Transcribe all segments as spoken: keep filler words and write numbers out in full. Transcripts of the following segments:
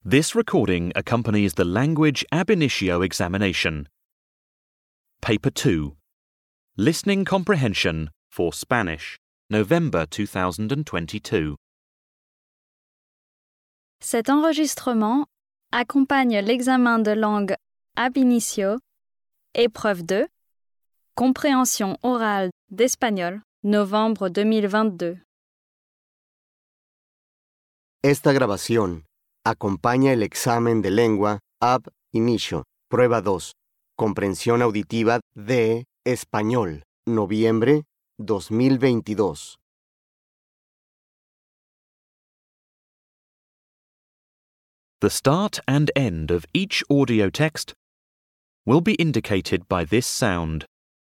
This recording accompanies the Language Ab Initio examination. Paper two. Listening Comprehension for Spanish, November two thousand twenty-two. Cet enregistrement accompagne l'examen de langue ab initio, épreuve deux, compréhension orale d'espagnol, novembre deux mille vingt-deux. Esta grabación acompaña el examen de lengua ab initio, prueba dos, comprensión auditiva de español, noviembre dos mil veintidós. The start and end of each audio text will be indicated by this sound.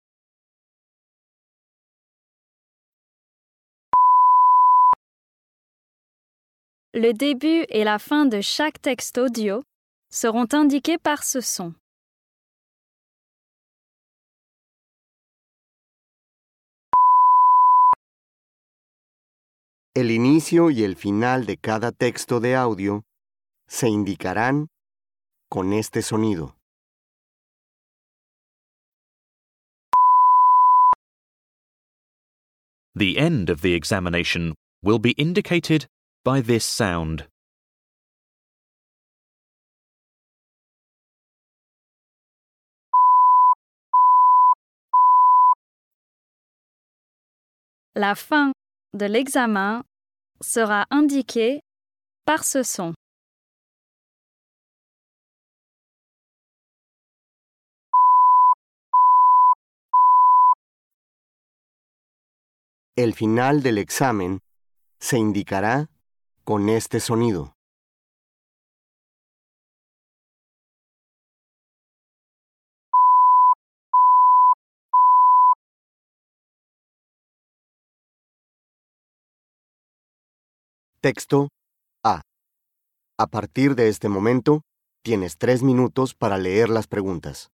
Le début et la fin de chaque texte audio seront indiqués par ce son. El inicio y el final de cada texto de audio se indicarán con este sonido. The end of the examination will be indicated by this sound. La fin de l'examen sera indiquée par ce son. El final del examen se indicará con este sonido. Texto A. A partir de este momento, tienes tres minutos para leer las preguntas.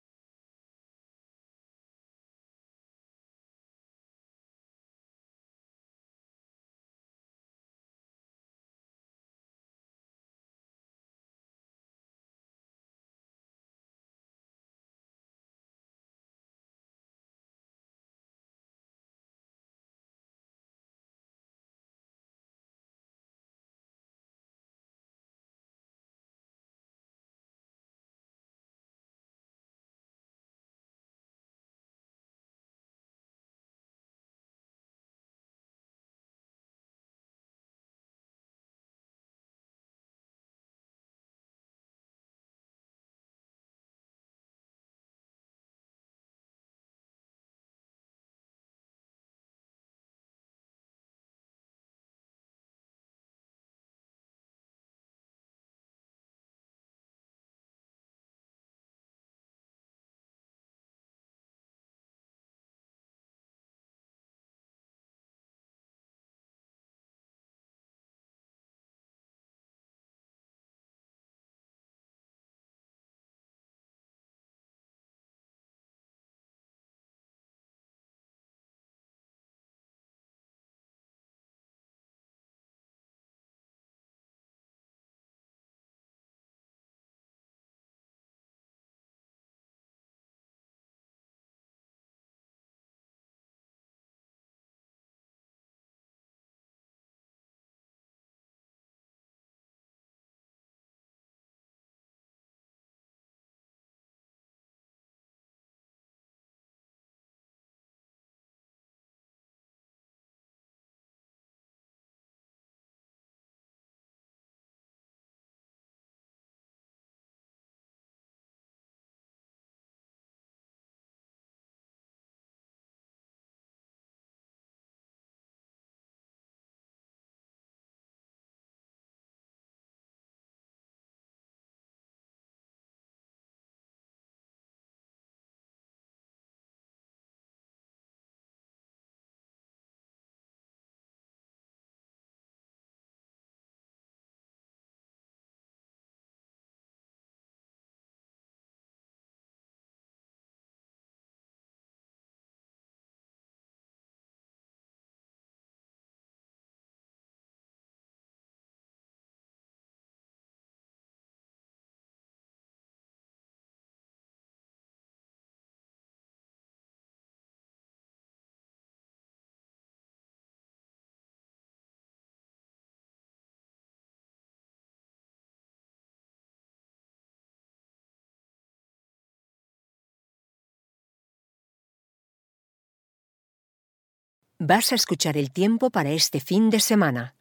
vas a escuchar el tiempo para este fin de semana.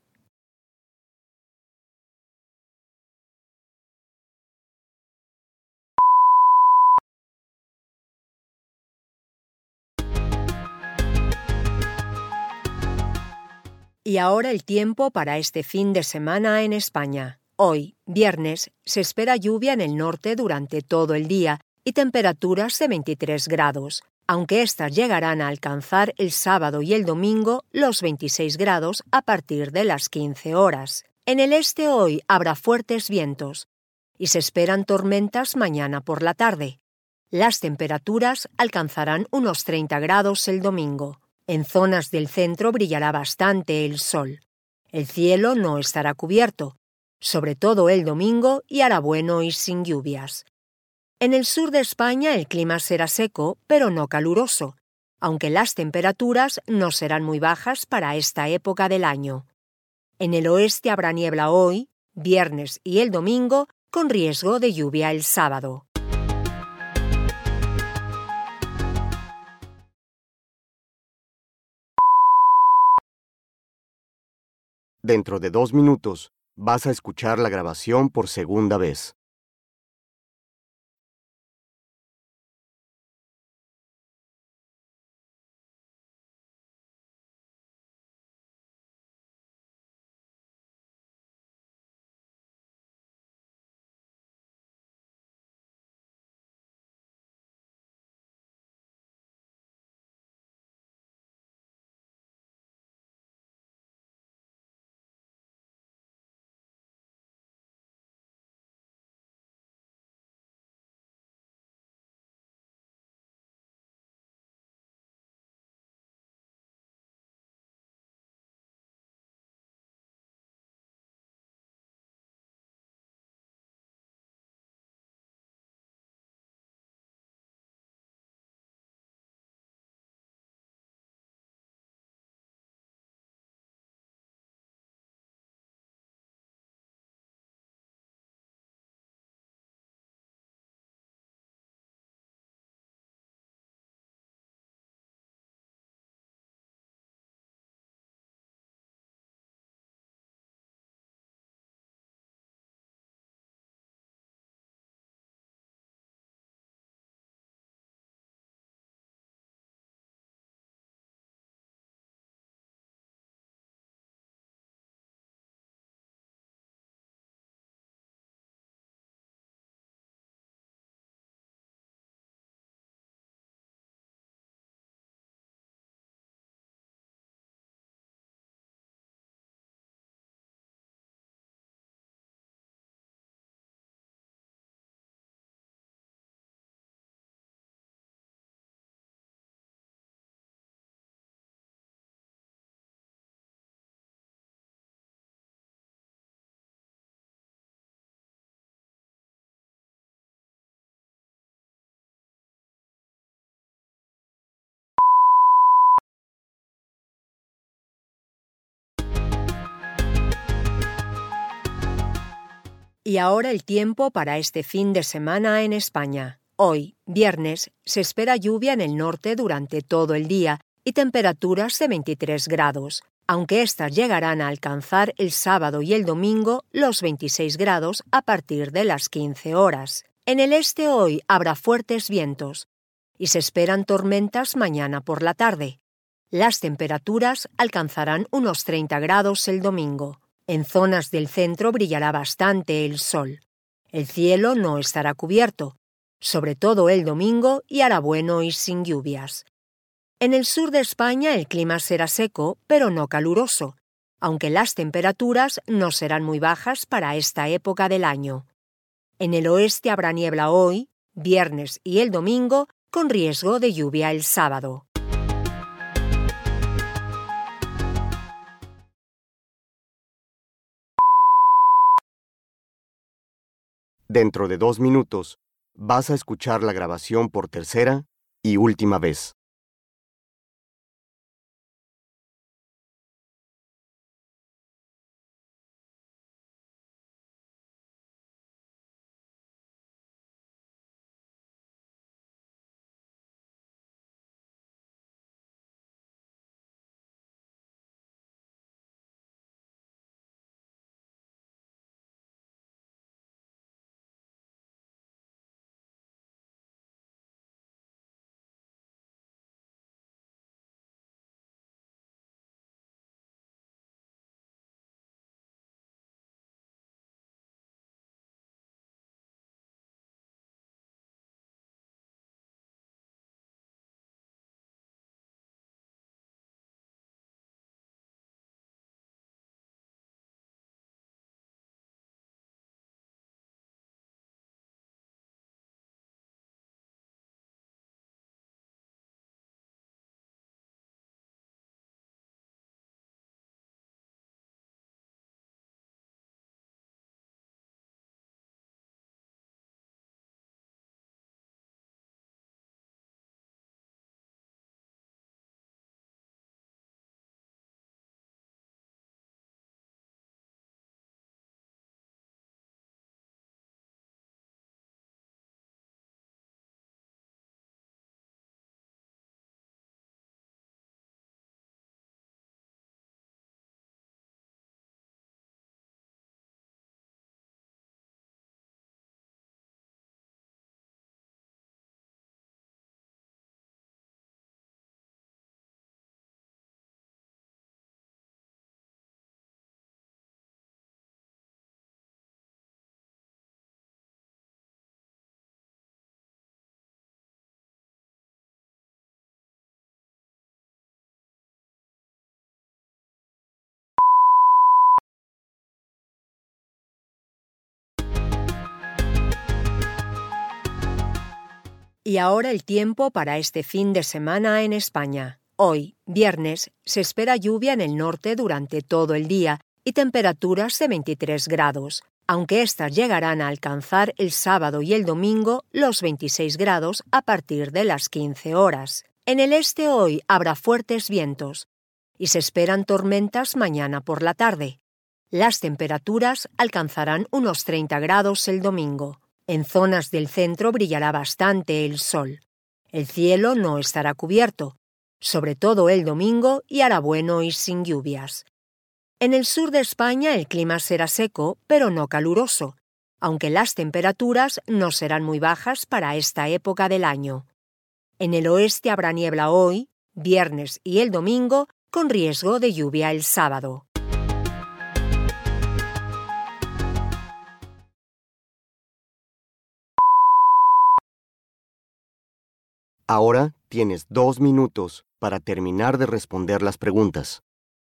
Y ahora el tiempo para este fin de semana en España. Hoy, viernes, se espera lluvia en el norte durante todo el día y temperaturas de veintitrés grados, aunque estas llegarán a alcanzar el sábado y el domingo los veintiséis grados a partir de las quince horas. En el este hoy habrá fuertes vientos y se esperan tormentas mañana por la tarde. Las temperaturas alcanzarán unos treinta grados el domingo. En zonas del centro brillará bastante el sol. El cielo no estará cubierto, sobre todo el domingo, y hará bueno y sin lluvias. En el sur de España el clima será seco, pero no caluroso, aunque las temperaturas no serán muy bajas para esta época del año. En el oeste habrá niebla hoy, viernes y el domingo, con riesgo de lluvia el sábado. Dentro de dos minutos vas a escuchar la grabación por segunda vez. Y ahora el tiempo para este fin de semana en España. Hoy, viernes, se espera lluvia en el norte durante todo el día y temperaturas de veintitrés grados, aunque estas llegarán a alcanzar el sábado y el domingo los veintiséis grados a partir de las quince horas. En el este hoy habrá fuertes vientos y se esperan tormentas mañana por la tarde. Las temperaturas alcanzarán unos treinta grados el domingo. En zonas del centro brillará bastante el sol. El cielo no estará cubierto, sobre todo el domingo, y hará bueno y sin lluvias. En el sur de España el clima será seco, pero no caluroso, aunque las temperaturas no serán muy bajas para esta época del año. En el oeste habrá niebla hoy, viernes y el domingo, con riesgo de lluvia el sábado. Dentro de dos minutos vas a escuchar la grabación por tercera y última vez. Y ahora el tiempo para este fin de semana en España. Hoy, viernes, se espera lluvia en el norte durante todo el día y temperaturas de veintitrés grados, aunque estas llegarán a alcanzar el sábado y el domingo los veintiséis grados a partir de las quince horas. En el este hoy habrá fuertes vientos y se esperan tormentas mañana por la tarde. Las temperaturas alcanzarán unos treinta grados el domingo. En zonas del centro brillará bastante el sol. El cielo no estará cubierto, sobre todo el domingo, y hará bueno y sin lluvias. En el sur de España el clima será seco, pero no caluroso, aunque las temperaturas no serán muy bajas para esta época del año. En el oeste habrá niebla hoy, viernes y el domingo, con riesgo de lluvia el sábado. Ahora tienes dos minutos para terminar de responder las preguntas.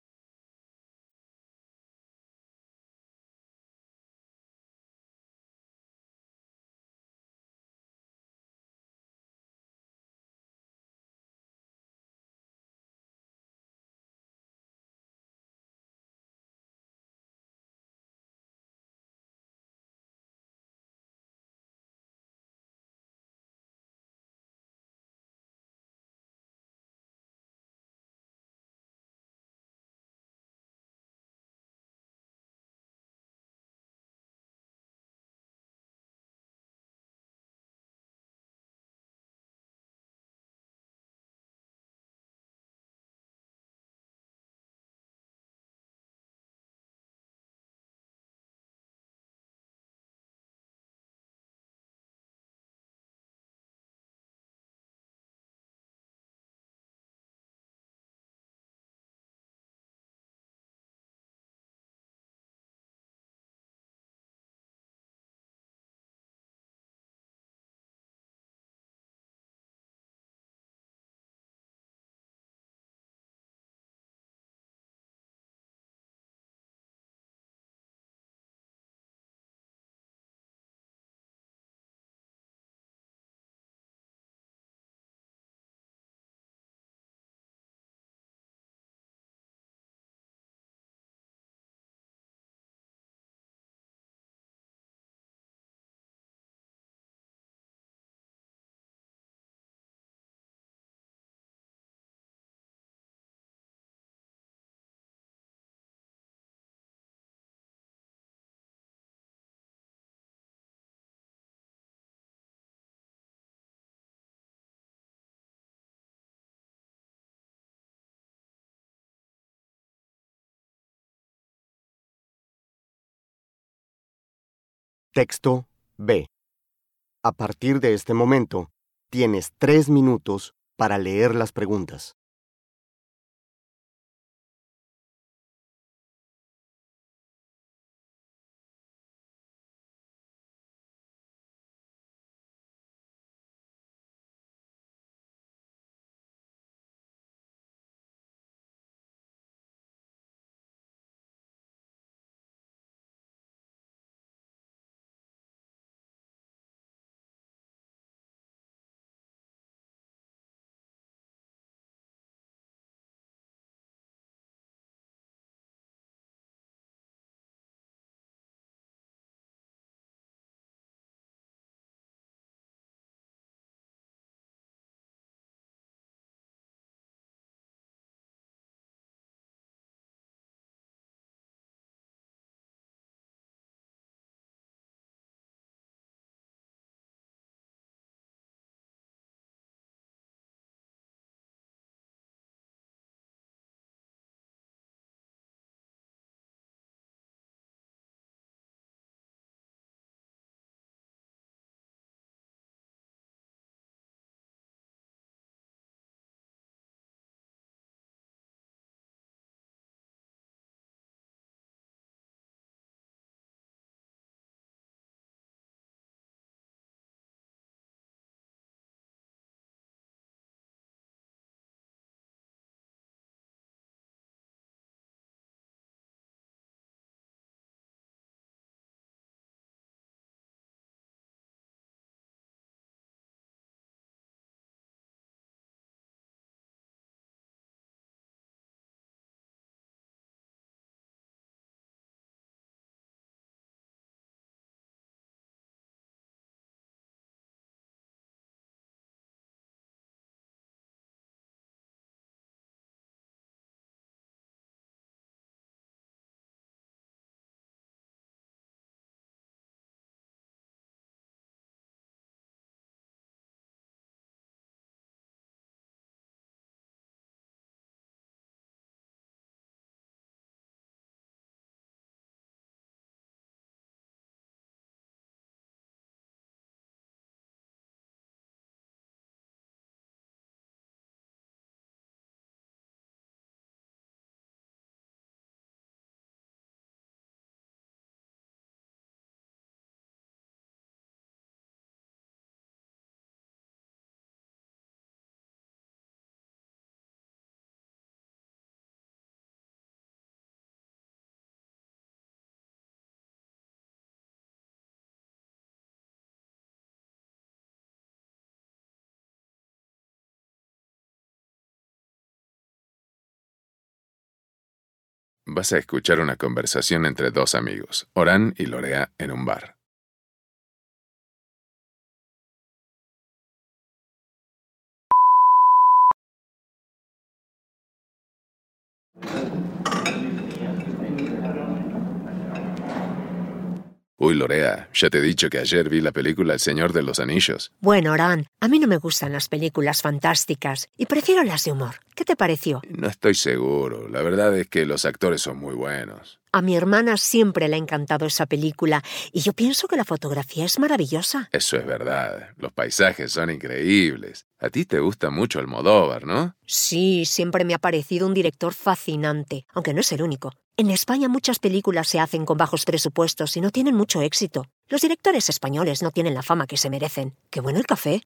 Texto B. A partir de este momento, tienes tres minutos para leer las preguntas. Vas a escuchar una conversación entre dos amigos, Orán y Lorea, en un bar. Uy, Lorea, ya te he dicho que ayer vi la película El Señor de los Anillos. Bueno, Orán, a mí no me gustan las películas fantásticas y prefiero las de humor. ¿Qué te pareció? No estoy seguro. La verdad es que los actores son muy buenos. A mi hermana siempre le ha encantado esa película y yo pienso que la fotografía es maravillosa. Eso es verdad. Los paisajes son increíbles. A ti te gusta mucho Almodóvar, ¿no? Sí, siempre me ha parecido un director fascinante, aunque no es el único. En España muchas películas se hacen con bajos presupuestos y no tienen mucho éxito. Los directores españoles no tienen la fama que se merecen. ¡Qué bueno el café!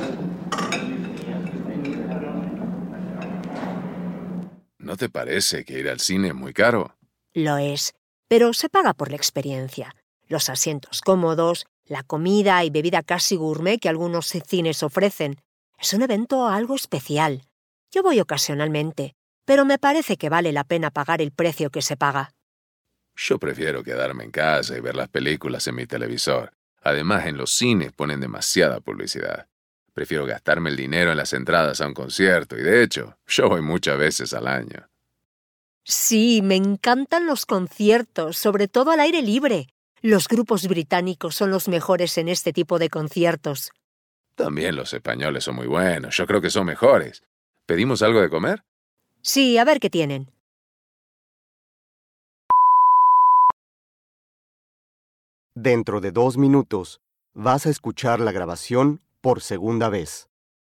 ¿No te parece que ir al cine es muy caro? Lo es, pero se paga por la experiencia. Los asientos cómodos, la comida y bebida casi gourmet que algunos cines ofrecen. Es un evento algo especial. Yo voy ocasionalmente, pero me parece que vale la pena pagar el precio que se paga. Yo prefiero quedarme en casa y ver las películas en mi televisor. Además, en los cines ponen demasiada publicidad. Prefiero gastarme el dinero en las entradas a un concierto y, de hecho, yo voy muchas veces al año. Sí, me encantan los conciertos, sobre todo al aire libre. Los grupos británicos son los mejores en este tipo de conciertos. También los españoles son muy buenos. Yo creo que son mejores. ¿Pedimos algo de comer? Sí, a ver qué tienen. Dentro de dos minutos vas a escuchar la grabación por segunda vez.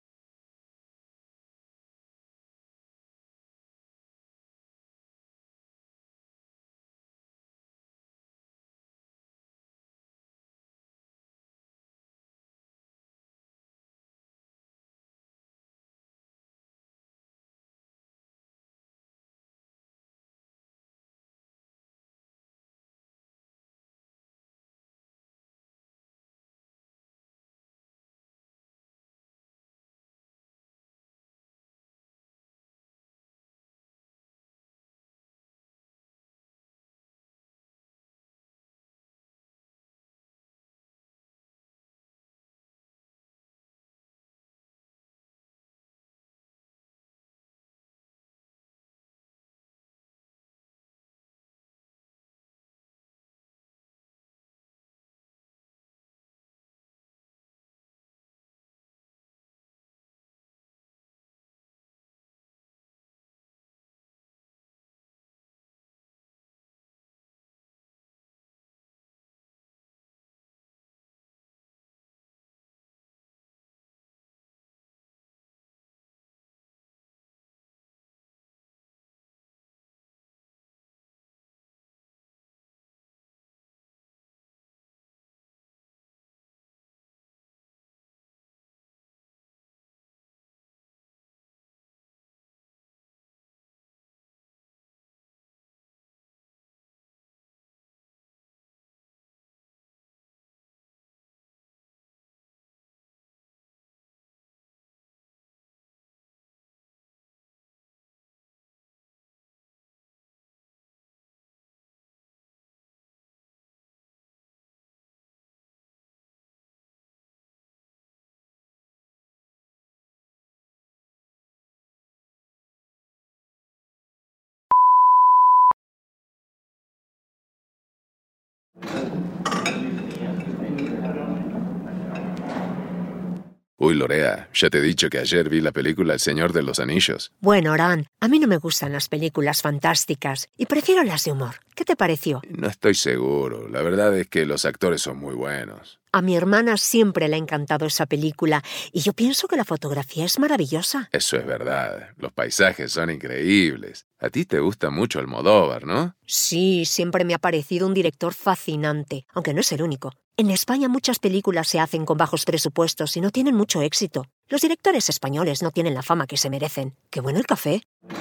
Uy, Lorea, ya te he dicho que ayer vi la película El Señor de los Anillos. Bueno, Orán, a mí no me gustan las películas fantásticas y prefiero las de humor. ¿Qué te pareció? No estoy seguro. La verdad es que los actores son muy buenos. A mi hermana siempre le ha encantado esa película y yo pienso que la fotografía es maravillosa. Eso es verdad. Los paisajes son increíbles. A ti te gusta mucho Almodóvar, ¿no? Sí, siempre me ha parecido un director fascinante, aunque no es el único. En España muchas películas se hacen con bajos presupuestos y no tienen mucho éxito. Los directores españoles no tienen la fama que se merecen. ¡Qué bueno el café!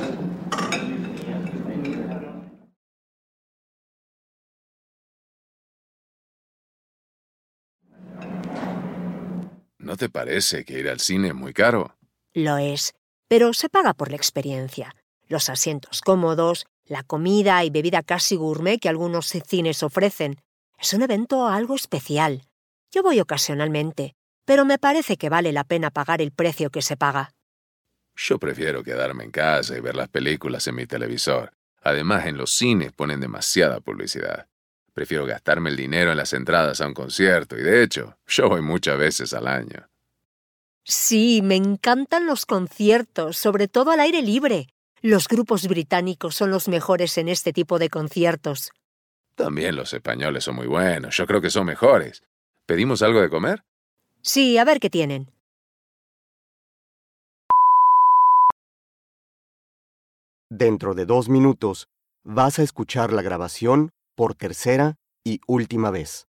¿No te parece que ir al cine es muy caro? Lo es, pero se paga por la experiencia. Los asientos cómodos, la comida y bebida casi gourmet que algunos cines ofrecen. Es un evento algo especial. Yo voy ocasionalmente, pero me parece que vale la pena pagar el precio que se paga. Yo prefiero quedarme en casa y ver las películas en mi televisor. Además, en los cines ponen demasiada publicidad. Prefiero gastarme el dinero en las entradas a un concierto y, de hecho, yo voy muchas veces al año. Sí, me encantan los conciertos, sobre todo al aire libre. Los grupos británicos son los mejores en este tipo de conciertos. También los españoles son muy buenos. Yo creo que son mejores. ¿Pedimos algo de comer? Sí, a ver qué tienen. Dentro de dos minutos vas a escuchar la grabación por tercera y última vez.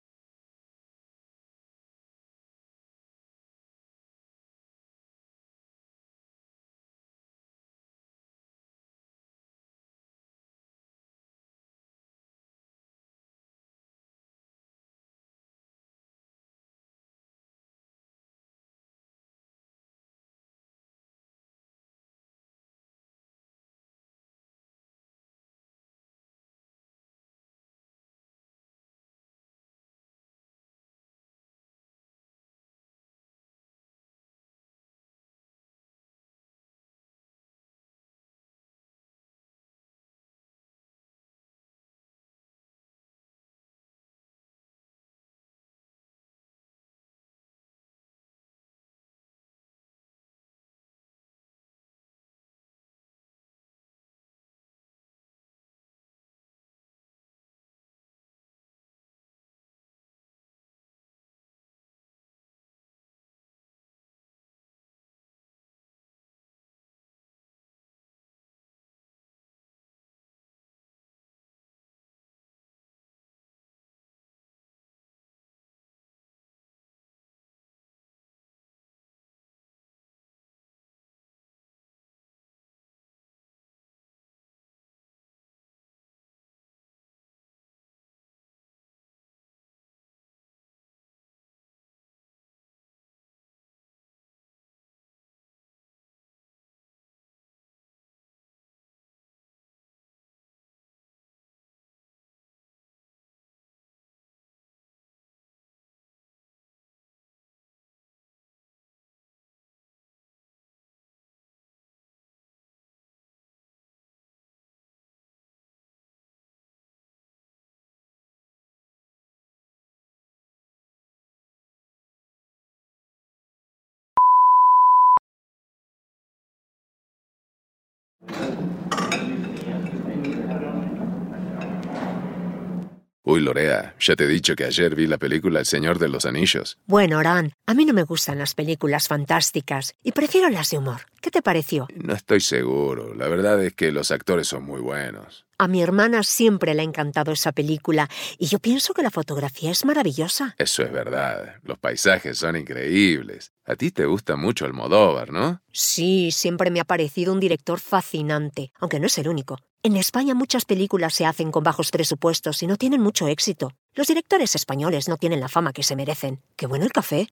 Uy, Lorea, ya te he dicho que ayer vi la película El Señor de los Anillos. Bueno, Orán, a mí no me gustan las películas fantásticas y prefiero las de humor. ¿Qué te pareció? No estoy seguro. La verdad es que los actores son muy buenos. A mi hermana siempre le ha encantado esa película y yo pienso que la fotografía es maravillosa. Eso es verdad. Los paisajes son increíbles. A ti te gusta mucho Almodóvar, ¿no? Sí, siempre me ha parecido un director fascinante, aunque no es el único. En España muchas películas se hacen con bajos presupuestos y no tienen mucho éxito. Los directores españoles no tienen la fama que se merecen. ¡Qué bueno el café!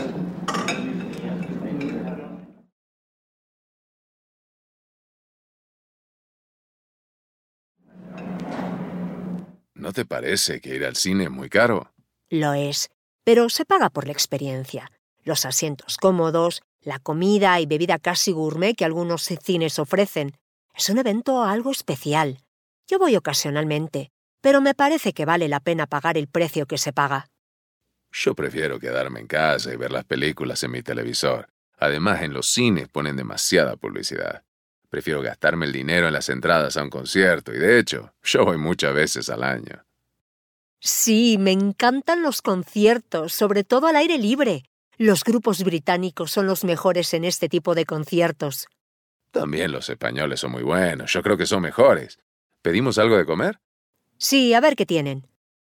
¿No te parece que ir al cine es muy caro? Lo es, pero se paga por la experiencia. Los asientos cómodos, la comida y bebida casi gourmet que algunos cines ofrecen. Es un evento algo especial. Yo voy ocasionalmente, pero me parece que vale la pena pagar el precio que se paga. Yo prefiero quedarme en casa y ver las películas en mi televisor. Además, en los cines ponen demasiada publicidad. Prefiero gastarme el dinero en las entradas a un concierto y, de hecho, yo voy muchas veces al año. Sí, me encantan los conciertos, sobre todo al aire libre. Los grupos británicos son los mejores en este tipo de conciertos. También los españoles son muy buenos. Yo creo que son mejores. ¿Pedimos algo de comer? Sí, a ver qué tienen.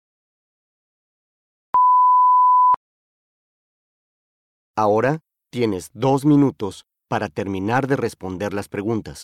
Ahora tienes dos minutos para terminar de responder las preguntas.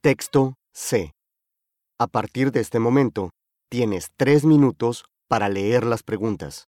Texto C. A partir de este momento, tienes tres minutos para leer las preguntas.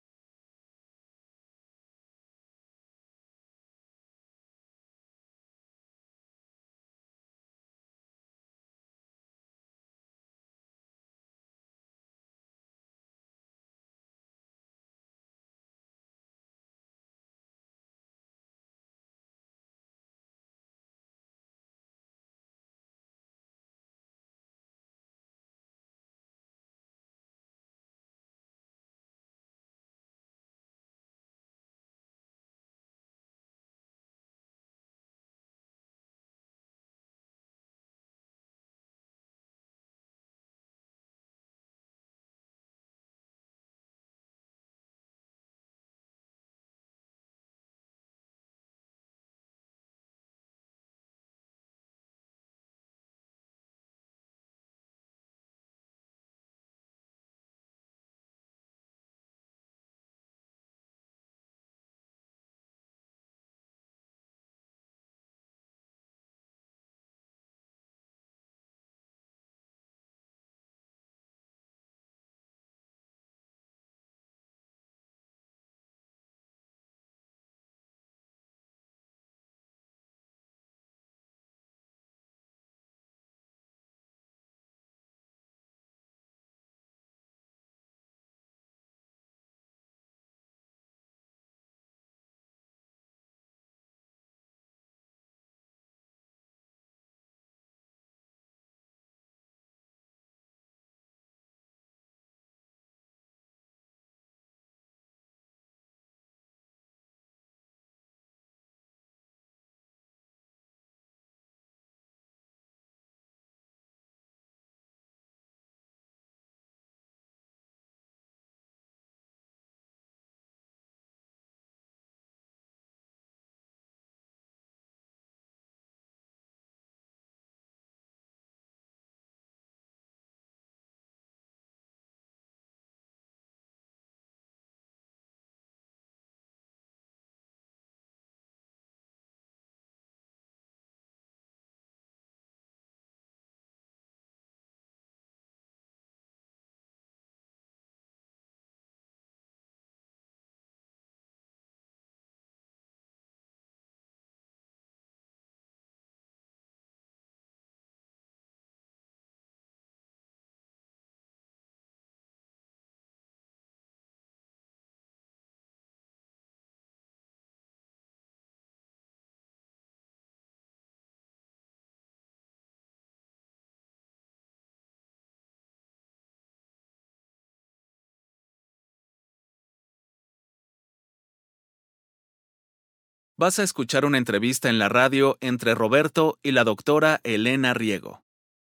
Vas a escuchar una entrevista en la radio entre Roberto y la doctora Elena Riego.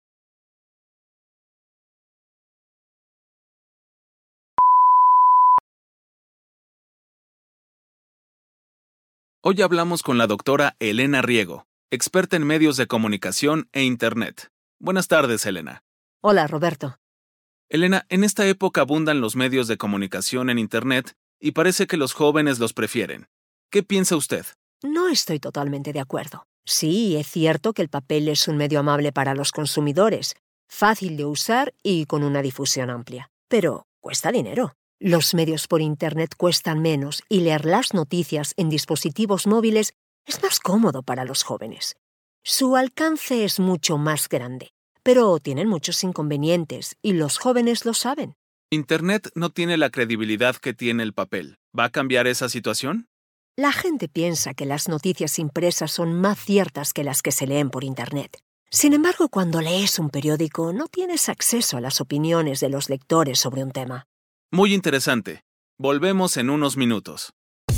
Hoy hablamos con la doctora Elena Riego, experta en medios de comunicación e Internet. Buenas tardes, Elena. Hola, Roberto. Elena, en esta época abundan los medios de comunicación en Internet y parece que los jóvenes los prefieren. ¿Qué piensa usted? No estoy totalmente de acuerdo. Sí, es cierto que el papel es un medio amable para los consumidores, fácil de usar y con una difusión amplia. Pero cuesta dinero. Los medios por Internet cuestan menos y leer las noticias en dispositivos móviles es más cómodo para los jóvenes. Su alcance es mucho más grande, pero tienen muchos inconvenientes y los jóvenes lo saben. Internet no tiene la credibilidad que tiene el papel. ¿Va a cambiar esa situación? La gente piensa que las noticias impresas son más ciertas que las que se leen por Internet. Sin embargo, cuando lees un periódico, no tienes acceso a las opiniones de los lectores sobre un tema. Muy interesante. Volvemos en unos minutos.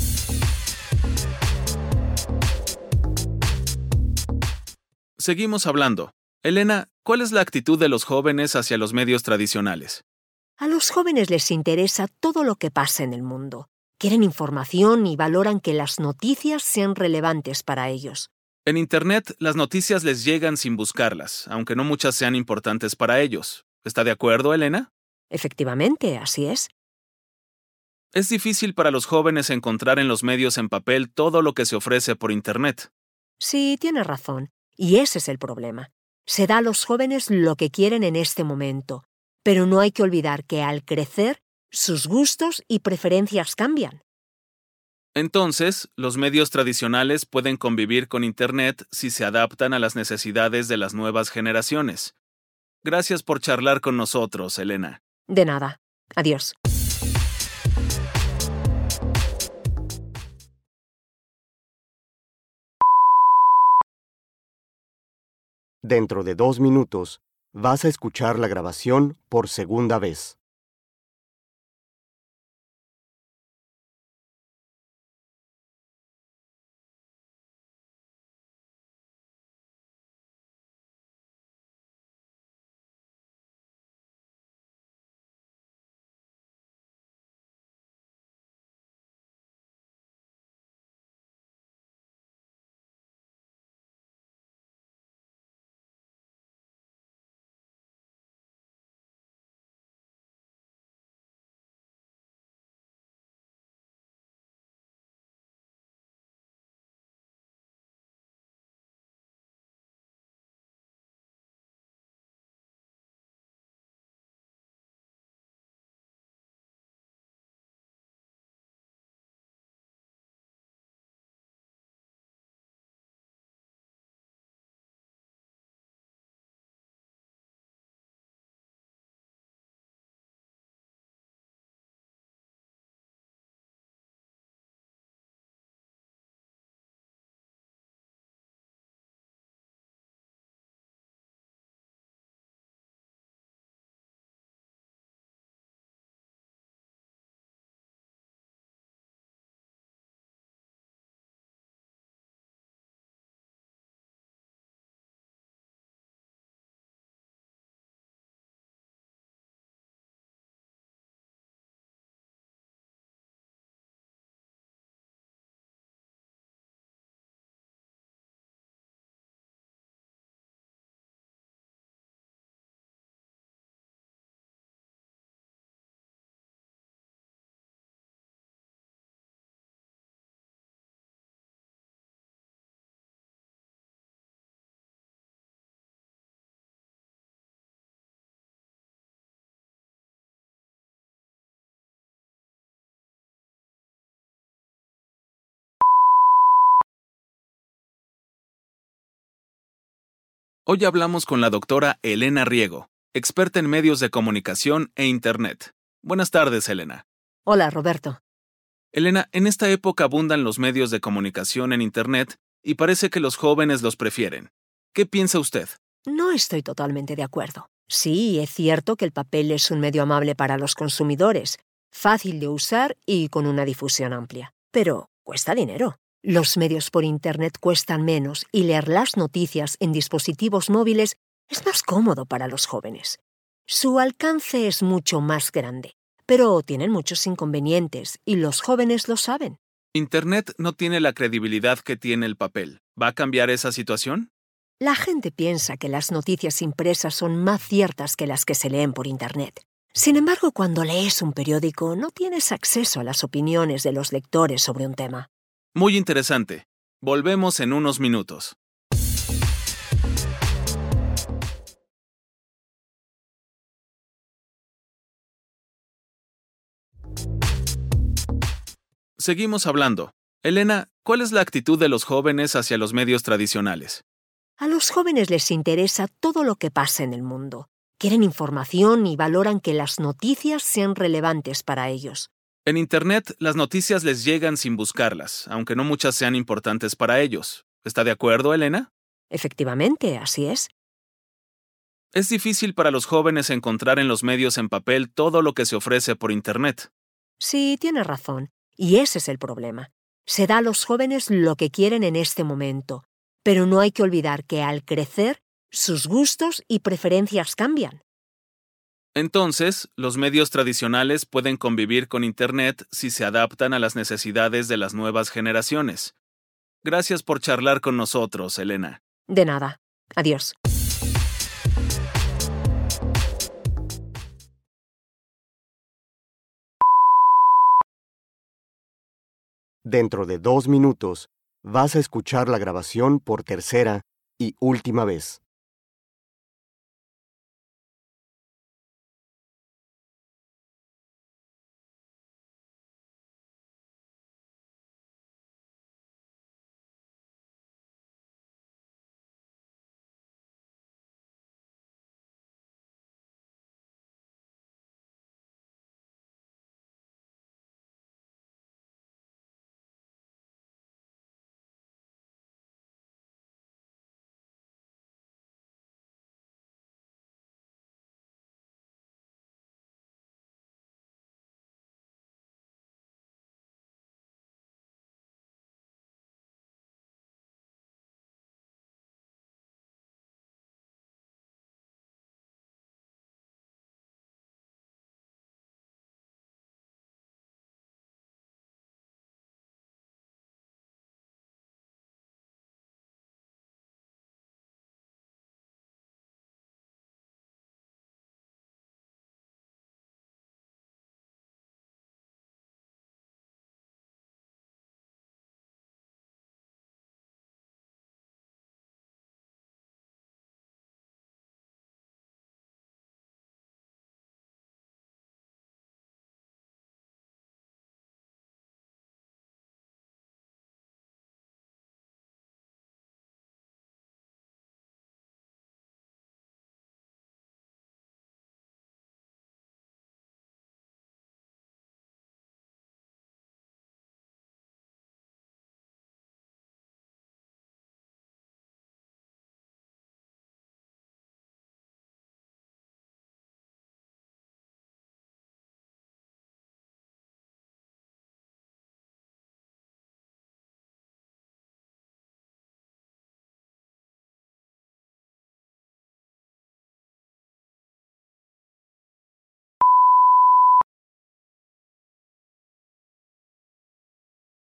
Seguimos hablando. Elena, ¿cuál es la actitud de los jóvenes hacia los medios tradicionales? A los jóvenes les interesa todo lo que pasa en el mundo. Quieren información y valoran que las noticias sean relevantes para ellos. En Internet, las noticias les llegan sin buscarlas, aunque no muchas sean importantes para ellos. ¿Está de acuerdo, Elena? Efectivamente, así es. Es difícil para los jóvenes encontrar en los medios en papel todo lo que se ofrece por Internet. Sí, tienes razón. Y ese es el problema. Se da a los jóvenes lo que quieren en este momento, pero no hay que olvidar que al crecer, sus gustos y preferencias cambian. Entonces, los medios tradicionales pueden convivir con Internet si se adaptan a las necesidades de las nuevas generaciones. Gracias por charlar con nosotros, Elena. De nada. Adiós. Dentro de dos minutos, vas a escuchar la grabación por segunda vez. Hoy hablamos con la doctora Elena Riego, experta en medios de comunicación e Internet. Buenas tardes, Elena. Hola, Roberto. Elena, en esta época abundan los medios de comunicación en Internet y parece que los jóvenes los prefieren. ¿Qué piensa usted? No estoy totalmente de acuerdo. Sí, es cierto que el papel es un medio amable para los consumidores, fácil de usar y con una difusión amplia. Pero cuesta dinero. Los medios por Internet cuestan menos y leer las noticias en dispositivos móviles es más cómodo para los jóvenes. Su alcance es mucho más grande, pero tienen muchos inconvenientes y los jóvenes lo saben. Internet no tiene la credibilidad que tiene el papel. ¿Va a cambiar esa situación? La gente piensa que las noticias impresas son más ciertas que las que se leen por Internet. Sin embargo, cuando lees un periódico, no tienes acceso a las opiniones de los lectores sobre un tema. Muy interesante. Volvemos en unos minutos. Seguimos hablando. Elena, ¿cuál es la actitud de los jóvenes hacia los medios tradicionales? A los jóvenes les interesa todo lo que pasa en el mundo. Quieren información y valoran que las noticias sean relevantes para ellos. En Internet, las noticias les llegan sin buscarlas, aunque no muchas sean importantes para ellos. ¿Está de acuerdo, Elena? Efectivamente, así es. Es difícil para los jóvenes encontrar en los medios en papel todo lo que se ofrece por Internet. Sí, tienes razón. Y ese es el problema. Se da a los jóvenes lo que quieren en este momento, pero no hay que olvidar que al crecer, sus gustos y preferencias cambian. Entonces, los medios tradicionales pueden convivir con Internet si se adaptan a las necesidades de las nuevas generaciones. Gracias por charlar con nosotros, Elena. De nada. Adiós. Dentro de dos minutos, vas a escuchar la grabación por tercera y última vez.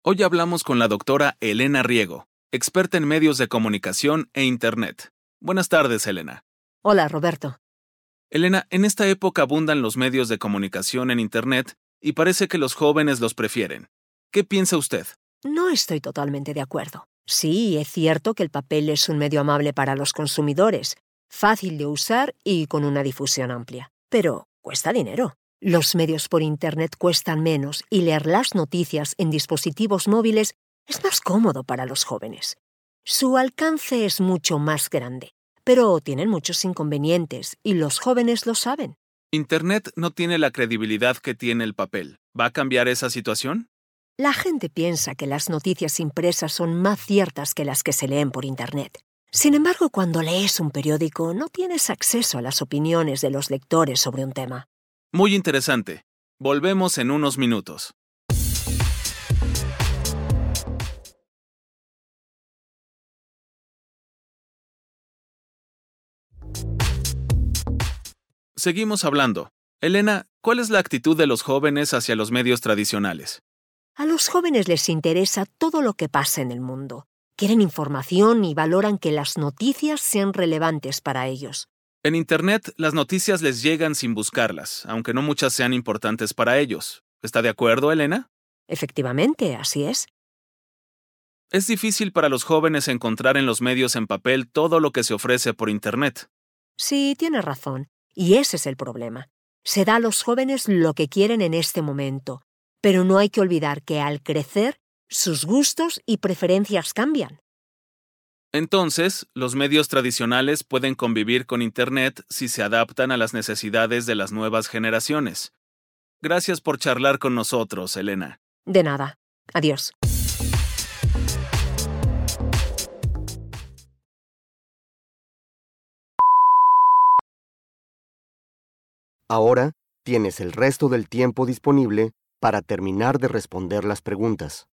Hoy hablamos con la doctora Elena Riego, experta en medios de comunicación e Internet. Buenas tardes, Elena. Hola, Roberto. Elena, en esta época abundan los medios de comunicación en Internet y parece que los jóvenes los prefieren. ¿Qué piensa usted? No estoy totalmente de acuerdo. Sí, es cierto que el papel es un medio amable para los consumidores, fácil de usar y con una difusión amplia. Pero cuesta dinero. Los medios por Internet cuestan menos y leer las noticias en dispositivos móviles es más cómodo para los jóvenes. Su alcance es mucho más grande, pero tienen muchos inconvenientes y los jóvenes lo saben. Internet no tiene la credibilidad que tiene el papel. ¿Va a cambiar esa situación? La gente piensa que las noticias impresas son más ciertas que las que se leen por Internet. Sin embargo, cuando lees un periódico, no tienes acceso a las opiniones de los lectores sobre un tema. Muy interesante. Volvemos en unos minutos. Seguimos hablando. Elena, ¿cuál es la actitud de los jóvenes hacia los medios tradicionales? A los jóvenes les interesa todo lo que pasa en el mundo. Quieren información y valoran que las noticias sean relevantes para ellos. En Internet, las noticias les llegan sin buscarlas, aunque no muchas sean importantes para ellos. ¿Está de acuerdo, Elena? Efectivamente, así es. Es difícil para los jóvenes encontrar en los medios en papel todo lo que se ofrece por Internet. Sí, tienes razón. Y ese es el problema. Se da a los jóvenes lo que quieren en este momento, pero no hay que olvidar que al crecer, sus gustos y preferencias cambian. Entonces, los medios tradicionales pueden convivir con Internet si se adaptan a las necesidades de las nuevas generaciones. Gracias por charlar con nosotros, Elena. De nada. Adiós. Ahora tienes el resto del tiempo disponible para terminar de responder las preguntas.